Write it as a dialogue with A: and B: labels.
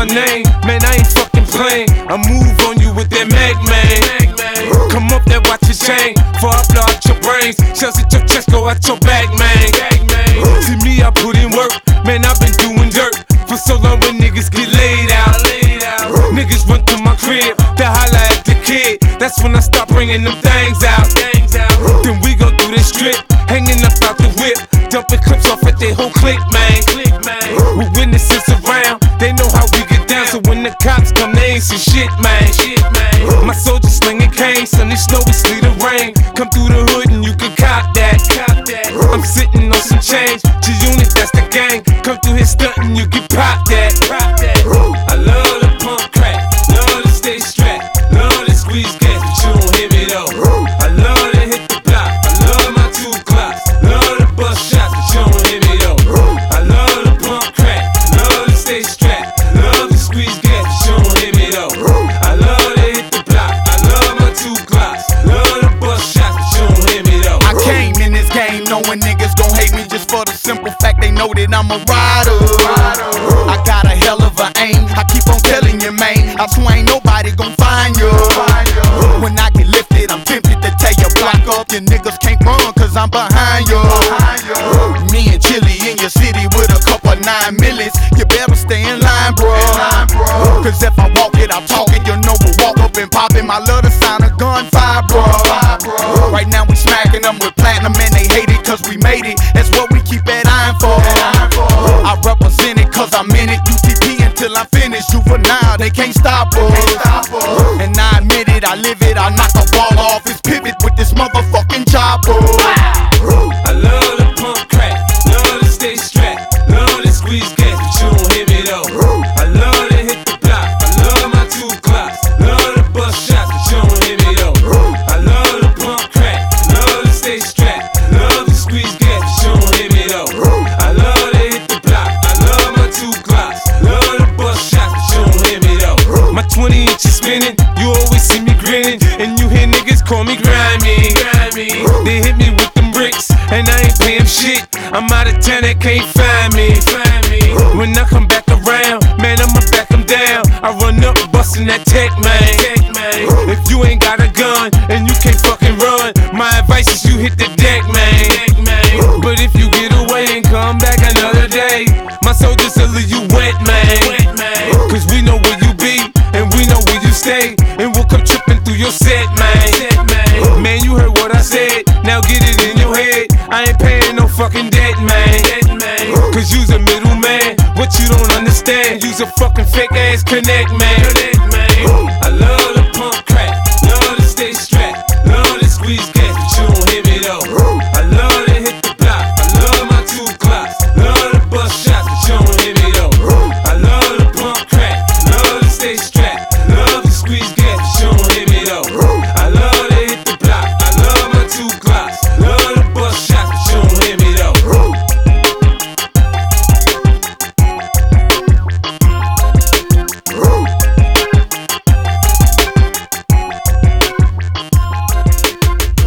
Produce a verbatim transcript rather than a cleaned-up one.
A: name, man, I ain't fucking playing. I move on you with that mag, man. Come up there, watch your chain, before I blow out your brains. Shells at your chest, go out your back, man. See me, I put in work, man, I've been doing dirt for so long when niggas get laid out. Niggas run through my crib, they holla at the kid. That's when I start bringing them things out. Then we go through this strip, hanging up out the whip, dumping clips off at their whole clique, man. With witnesses around, they know how we get down. So when the cops come, they ain't see shit, man. My soldiers slinging canes, sunny snow and sleet and rain. Come through the hood and you can cop that. I'm sitting on some change, G-Unit, that's the gang. Come through here stunting, you can pop that. I love the pump crack, love to stay strapped, love to squeeze gas, but you don't hear me though. I love to hit the block, I love my two clocks, love to bust shots, but you don't hear me though. I love the pump crack, love to stay strapped, love to squeeze gas, but you don't hear me though. I love to hit the block, I love my two clocks, love to bust shots, but you don't hear me though.
B: I came in this game knowing niggas gon' hate me just for the simple fact they know that I'm a rider. I got a hell of a aim, I keep on telling you, man, I swear ain't nobody gon' find you. When I get lifted, I'm tempted to tear your block up. Your niggas can't run cause I'm behind you. Me and Chili in your city with a couple nine millies. You better stay in line, bro. Cause if I walk it, I talk it. You know we'll walk up and pop it. My love the sound of gunfire, bro. Right now we smacking them with platinum and they hate it cause we made it. That's what we keep that iron for. I represent it cause I'm in it. U T P until I'm finished. Juvenile, they can't stop us. And I admit it, I live it. I knock a ball off his pivot with this motherfucking chopper.
A: I love the pump crack, love to stay strapped, love to squeeze gas, but you don't hear me though. I love to hit the block, I love my two clocks, love to bust shots, but you don't hear me though. I love the pump crack, love to stay strapped, love to squeeze gas, but you don't hear me though. I love to hit the block, I love my two clocks, love to bust shots, but you don't hear me though. My twenty inches spinning, you always see me grinning, and you hear niggas call me grimy. They hit me with them bricks, and I ain't paying shit. I'm out of town, they can't find me. When I come back around, man, I'ma back them down. I run up, bustin' that tech, man. If you ain't got a gun, and you can't fucking run, my advice is you hit the deck, man. But if you get away and come back another day, my soldiers will leave you wet, man. Cause we know where you be, and we know where you stay, and we'll come tripping through your set, man. Man, you heard what I said, now get it in your head. I ain't paying no fucking debt, man. Cause you's a middleman, what you don't understand, you's a fucking fake ass connect, man. I love the pump crack, love to stay strapped, love to squeeze